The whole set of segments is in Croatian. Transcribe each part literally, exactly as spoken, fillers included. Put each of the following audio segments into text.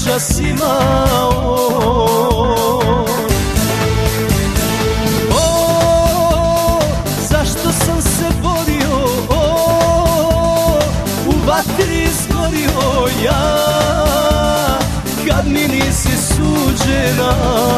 noćas imao. O, zašto sam se borio, o, u vatri izgorio ja, kad mi nisi suđena.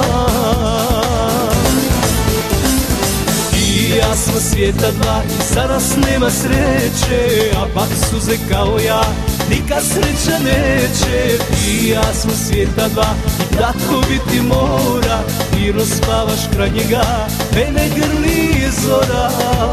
I ja smo svijeta dva i za nas nema sreće, a pak suze kao ja nikad sreća neće. I ja smo svijeta dva i tako biti mora, mirno spavaš kraj njega, mene grli zora.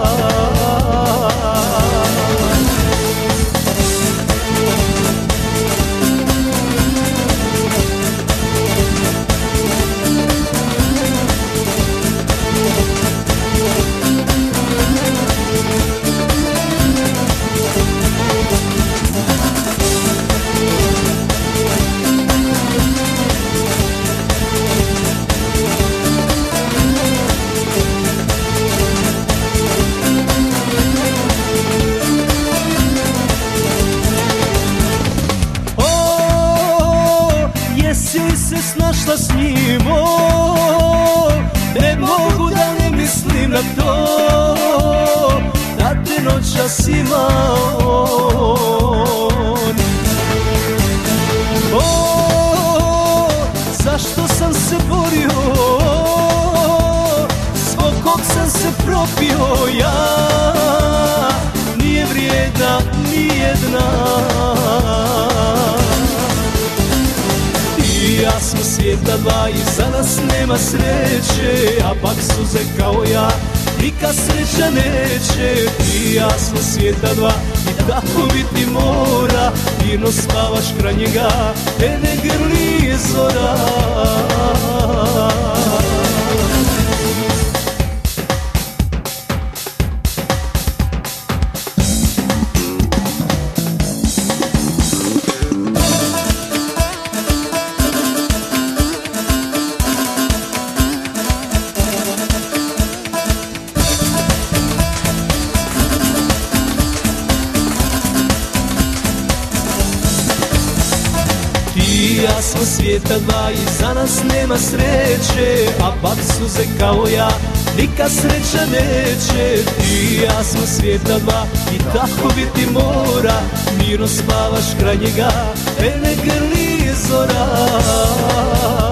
Jesi li se snašla s njim, o, ne mogu da ne mislim na to, da te noćas imao on. O, zašto sam se borio, zbog kog sam se propio ja, nije vrijedna nijedna. I ja smo svijeta dva i za nas nema sreće, a pak suze kao ja nikad sreća neće. I ja smo svijeta dva i tako biti mora, mirno spavaš kraj njega, mene grli zora. I ja smo svijeta dva i za nas nema sreće, a pak suze kao ja nikad sreća neće. I ja smo svijeta dva i tako biti mora, mirno spavaš kraj njega, mene grli zora.